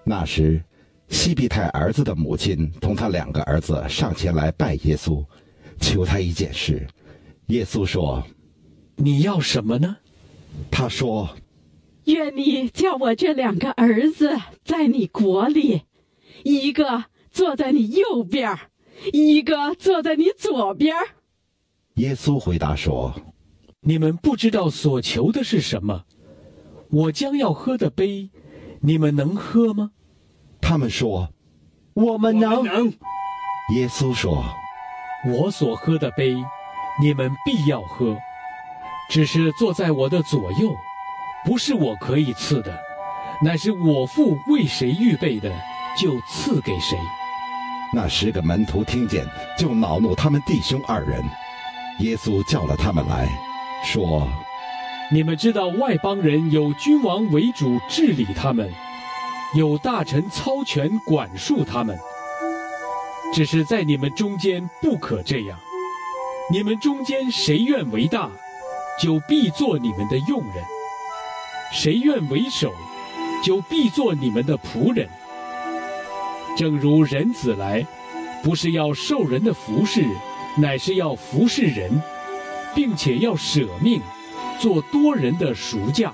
那时西庇太儿子的母亲同他2个儿子上前来拜耶稣，求他一件事。耶稣说： 你要什么呢？ 他说： 愿你叫我这2个儿子在你国里，一个坐在你右边，一个坐在你左边。 耶稣回答说： 你们不知道所求的是什么，我将要喝的杯，你们能喝吗？ 他们说： 我们能。 耶稣说： 我所喝的杯，你们必要喝，只是坐在我的左右，不是我可以赐的，乃是我父为谁预备的，就赐给谁。 那10个门徒听见，就恼怒他们弟兄2人。耶稣叫了他们来，说： 你们知道外邦人有君王为主治理他们，有大臣操权管束他们，只是在你们中间不可这样。你们中间谁愿为大，就必做你们的用人；谁愿为首，就必做你们的仆人。正如人子来，不是要受人的服侍，乃是要服侍人，并且要舍命，做多人的赎价。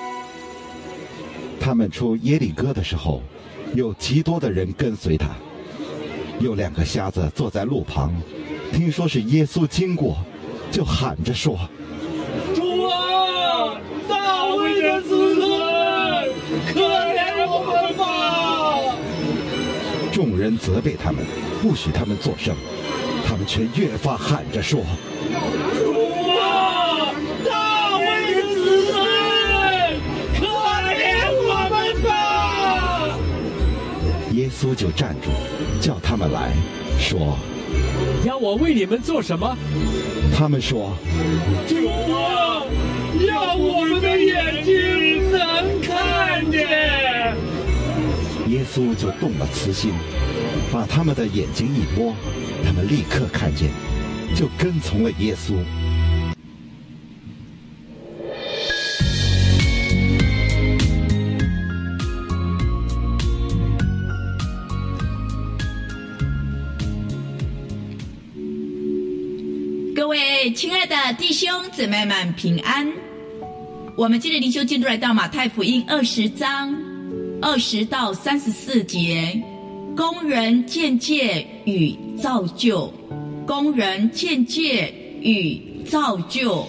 他们出耶利哥的时候，有极多的人跟随他。有2个瞎子坐在路旁，听说是耶稣经过，就喊着说： 主啊，大卫的子孙，可怜我们吧！ 众人责备他们，不许他们作声，他们却越发喊着说： 主啊，大卫的子孙，可怜我们吧！ 耶稣就站住，叫他们来，说： 要我为你们做什么？ 他们说： 主啊，让我们的眼睛能看见。 耶稣就动了慈心，把他们的眼睛一摸，他们立刻看见，就跟从了耶稣。 各位亲爱的弟兄姊妹们平安。我们今天灵修进度来到马太福音20章20到34节，工人见戒与造就，工人见戒与造就。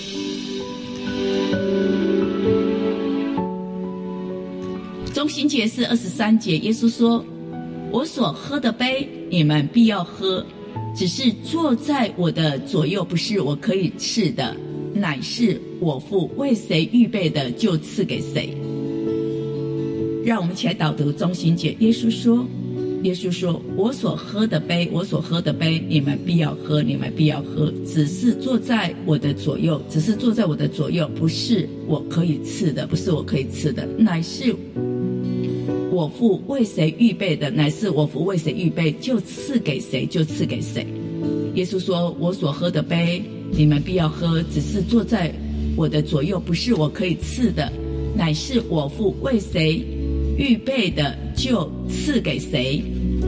中心节是23节，耶稣说：我所喝的杯，你们必要喝，只是坐在我的左右，不是我可以赐的，乃是我父为谁预备的，就赐给谁。让我们一起来导读中心节。耶稣说，我所喝的杯，我所喝的杯，你们必要喝，你们必要喝，只是坐在我的左右，只是坐在我的左右，不是我可以赐的，不是我可以赐的，乃是我父为谁预备的，乃是我父为谁预备，就赐给谁，就赐给谁。耶稣说，我所喝的杯，你们必要喝，只是坐在我的左右，不是我可以赐的，乃是我父为谁预备的，就赐给谁。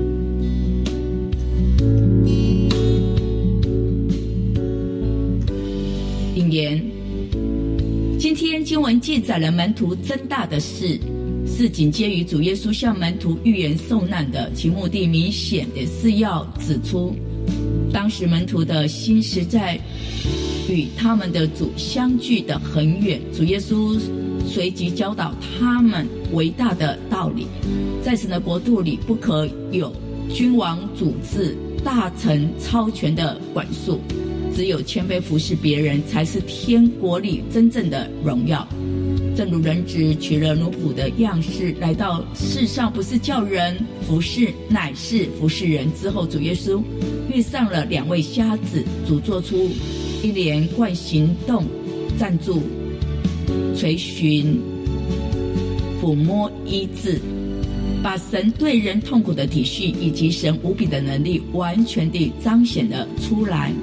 引言：今天经文记载了门徒增大的事，是紧接于主耶稣向门徒预言受难的，其目的明显的是要指出，当时门徒的心实在与他们的主相距得很远。主耶稣随即教导他们伟大的道理，在神的国度里不可有君王主治、大臣操权的管束，只有谦卑服侍别人，才是天国里真正的荣耀。正如人子取了奴仆的样式来到世上，不是叫人服侍，乃是服侍人。之后主耶稣遇上了2位瞎子，主做出一连贯行动，站住、垂询、抚摸、医治，把神对人痛苦的体恤以及神无比的能力完全地彰显了出来。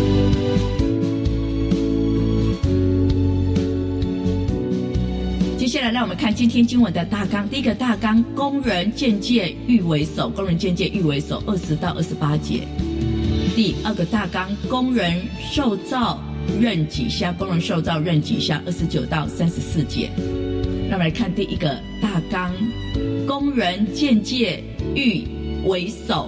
接下来让我们看今天经文的大纲。第一个大纲，工人见戒欲为首，工人见戒欲为首，20到28节。第二个大纲，工人受造任己下，工人受造任己下，29到34节。让我们来看第一个大纲，工人见戒欲为首。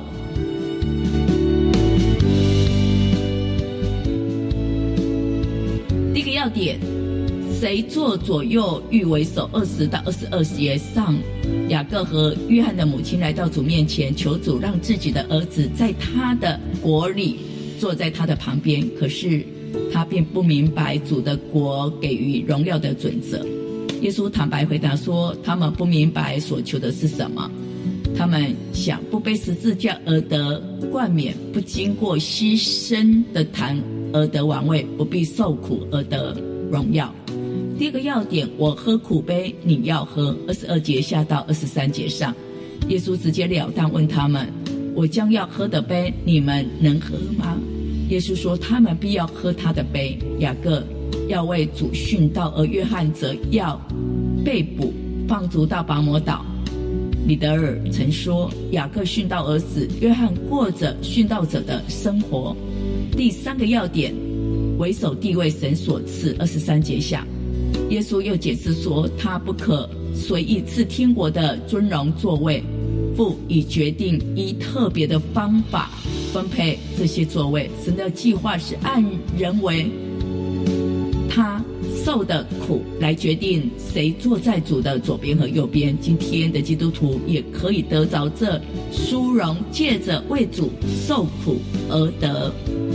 第一个要点，谁坐左右欲为首，20到22节上，雅各和约翰的母亲来到主面前，求主让自己的儿子在他的国里坐在他的旁边，可是他并不明白主的国给予荣耀的准则。耶稣坦白回答说，他们不明白所求的是什么，他们想不背十字架而得冠冕，不经过牺牲的坛而得王位，不必受苦而得荣耀。第一个要点，我喝苦杯，你要喝，22节下到23节上，耶稣直截了当问他们，我将要喝的杯，你们能喝吗？耶稣说，他们必要喝他的杯。雅各要为主殉道，而约翰则要被捕，放逐到拔摩岛。彼得尔曾说，雅各殉道而死，约翰过着殉道者的生活。第三个要点，为首地位神所赐，23节下，耶稣又解释说，他不可随意赐天国的尊荣座位，父已决定以特别的方法分配这些座位。神的计划是按人为他受的苦来决定谁坐在主的左边和右边。今天的基督徒也可以得着这殊荣，借着为主受苦而得。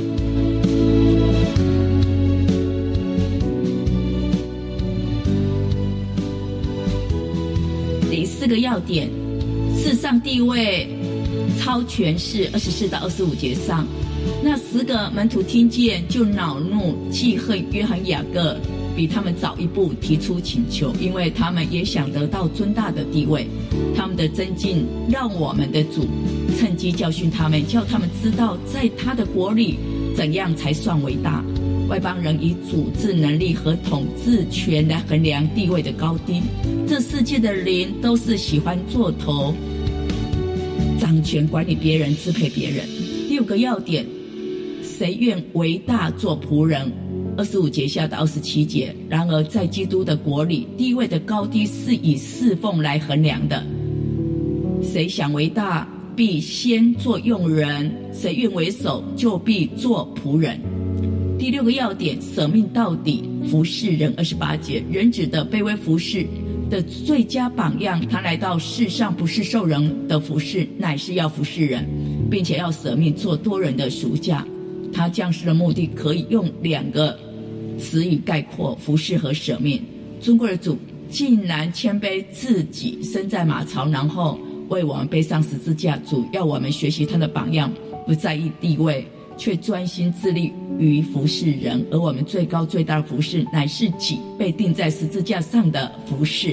第四个要点，世上地位超权势，24到25节上，那10个门徒听见就恼怒记恨约翰雅各，比他们早一步提出请求，因为他们也想得到尊大的地位。他们的争竞让我们的主趁机教训他们，叫他们知道在他的国里怎样才算伟大。外邦人以主治能力和统治权来衡量地位的高低，这世界的灵都是喜欢做头，掌权管理别人，支配别人。第五个要点，谁愿为大做仆人，25节下到27节。然而在基督的国里，地位的高低是以侍奉来衡量的，谁想为大必先做用人，谁愿为首就必做仆人。第六个要点，舍命到底，服侍人，28节。人子的卑微服侍的最佳榜样，他来到世上不是受人的服侍，乃是要服侍人，并且要舍命做多人的赎价。他降世的目的可以用2个词语概括，服侍和舍命。尊贵的主竟然谦卑自己，身在马槽，然后为我们背上十字架。主要我们学习他的榜样，不在意地位，却专心致力于服侍人。而我们最高最大的服侍，乃是己被钉在十字架上的服侍。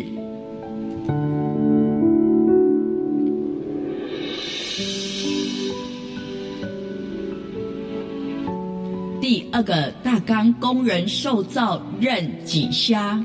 第二个大纲，工人受造任己下。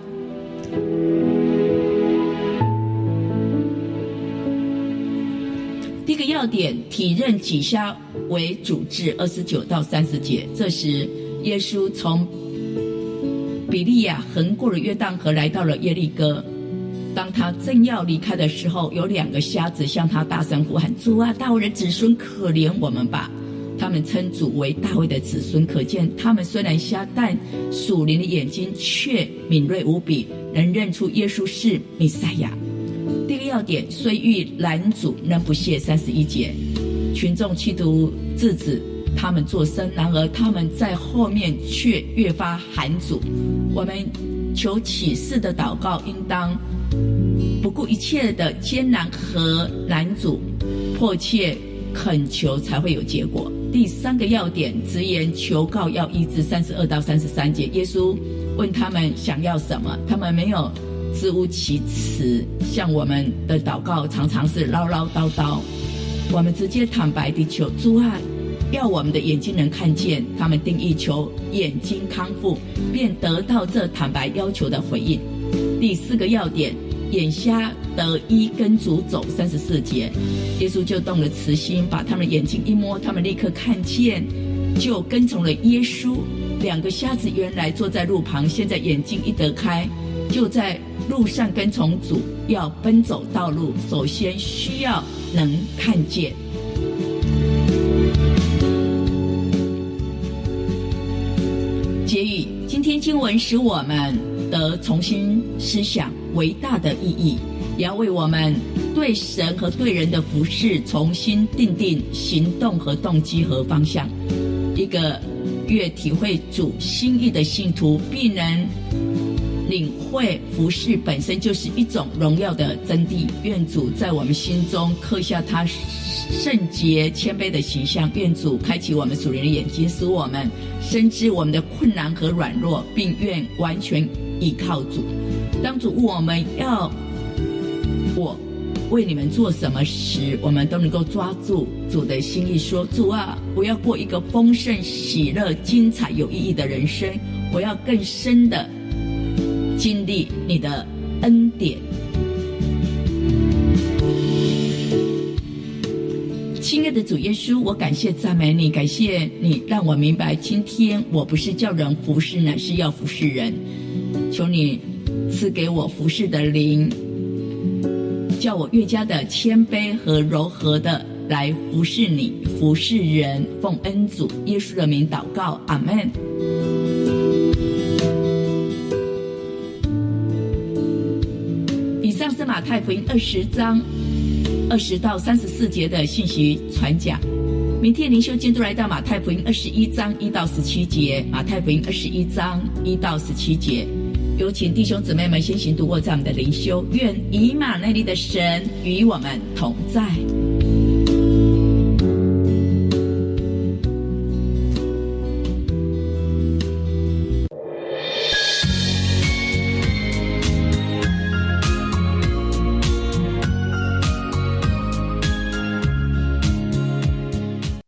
第一个要点，体认己下为主治，29到30节。这时耶稣从比利亚横过了约旦河，来到了耶利哥。当他正要离开的时候，有2个瞎子向他大声呼喊，主啊，大卫的子孙，可怜我们吧。他们称主为大卫的子孙，可见他们虽然瞎，但属灵的眼睛却敏锐无比，能认出耶稣是弥赛亚。第一个要点，虽欲拦阻，仍不懈，31节。群众企图制止他们作声，然而他们在后面却越发喊阻。我们求启示的祷告，应当不顾一切的艰难和拦阻，迫切恳求才会有结果。第3个要点，直言求告要医治，32到33节。耶稣问他们想要什么，他们没有支吾其词，像我们的祷告常常是唠唠叨叨。我们直接坦白地求主啊，要我们的眼睛能看见。他们定义求眼睛康复，便得到这坦白要求的回应。 第4个要点，眼瞎得医跟主走34节，耶稣就动了慈心，把他们的眼睛一摸，他们立刻看见，就跟从了耶稣。2个瞎子原来坐在路旁，现在眼睛一得开，就在路上跟从主，要奔走道路，首先需要能看见。结语：今天经文使我们得重新思想伟大的意义，也要为我们对神和对人的服事重新定行动和动机和方向。一个越体会主心意的信徒，必能领会服事本身就是一种荣耀的真谛。愿主在我们心中刻下他圣洁谦卑的形象，愿主开启我们属灵的眼睛，使我们深知我们的困难和软弱，并愿完全依靠主。当主问我们要我为你们做什么时，我们都能够抓住主的心意，说：主啊，我要过一个丰盛、喜乐、精彩、有意义的人生，我要更深的经历你的恩典。亲爱的主耶稣，我感谢赞美你，感谢你让我明白，今天我不是叫人服侍，乃是要服侍人。求你赐给我服侍的灵，叫我越加的谦卑和柔和的来服侍你，服侍人。奉恩主耶稣的名祷告，阿们。以上是马太福音20章20到34节的信息传讲。明天灵修进度来到马太福音21章1到17节，马太福音21章1到17节。有请弟兄姊妹们先行读过这样的灵修。愿以马内利的神与我们同在。